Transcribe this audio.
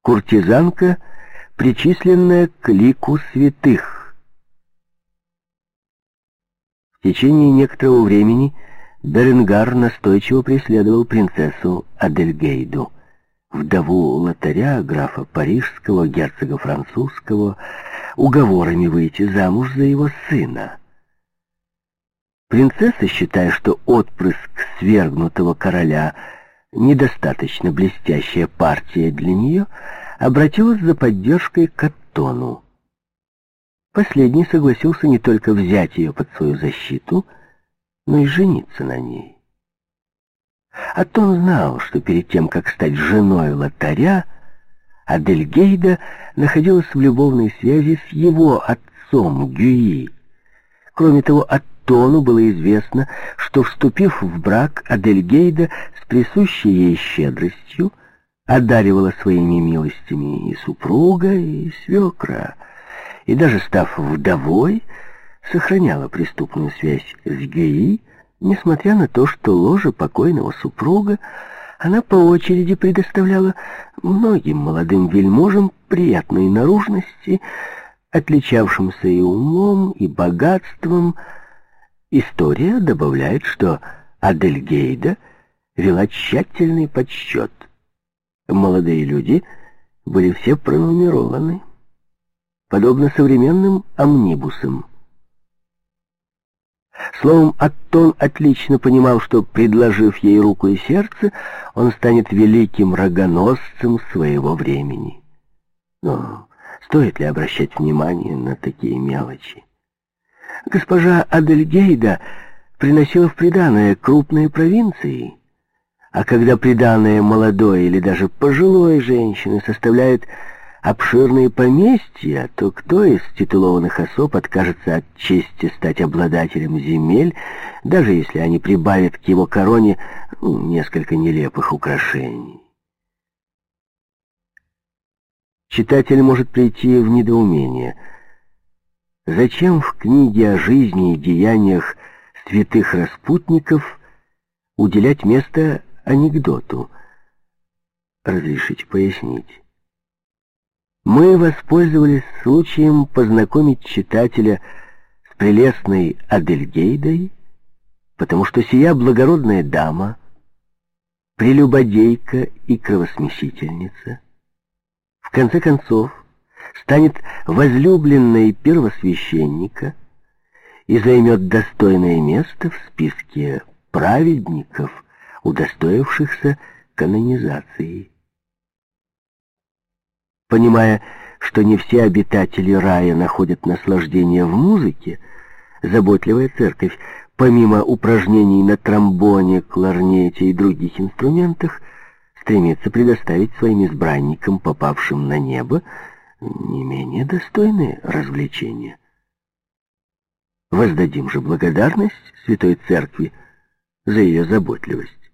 куртизанка, причисленная к лику святых. В течение некоторого времени Беренгар настойчиво преследовал принцессу Адельгейду, вдову лотаря, графа парижского, герцога французского, уговорами выйти замуж за его сына. Принцесса, считая, что отпрыск свергнутого короля недостаточно блестящая партия для нее, обратилась за поддержкой к Аттону. Последний согласился не только взять ее под свою защиту, но и жениться на ней. Аттон знал, что перед тем, как стать женой лотаря, Адельгейда находилась в любовной связи с его отцом Гюи. Кроме того, Аттону было известно, что, вступив в брак, Адельгейда с присущей ей щедростью одаривала своими милостями и супруга, и свекра, и даже став вдовой, сохраняла преступную связь с Гюи, несмотря на то, что ложе покойного супруга она по очереди предоставляла многим молодым вельможам приятной наружности, отличавшимся и умом, и богатством. История добавляет, что Адельгейда вела тщательный подсчет. Молодые люди были все пронумерованы, подобно современным амнибусам. Словом, Аттон отлично понимал, что, предложив ей руку и сердце, он станет великим рогоносцем своего времени. Но стоит ли обращать внимание на такие мелочи? Госпожа Адельгейда приносила в приданое крупные провинции, а когда приданое молодой или даже пожилой женщины составляет обширные поместья, то кто из титулованных особ откажется от чести стать обладателем земель, даже если они прибавят к его короне несколько нелепых украшений? Читатель может прийти в недоумение. Зачем в книге о жизни и деяниях святых распутников уделять место анекдоту? Разрешите пояснить. Мы воспользовались случаем познакомить читателя с прелестной Адельгейдой, потому что сия благородная дама, прелюбодейка и кровосмесительница, в конце концов станет возлюбленной первосвященника и займет достойное место в списке праведников, удостоившихся канонизации. Понимая, что не все обитатели рая находят наслаждение в музыке, заботливая церковь, помимо упражнений на тромбоне, кларнете и других инструментах, стремится предоставить своим избранникам, попавшим на небо, не менее достойные развлечения. Воздадим же благодарность Святой Церкви за ее заботливость.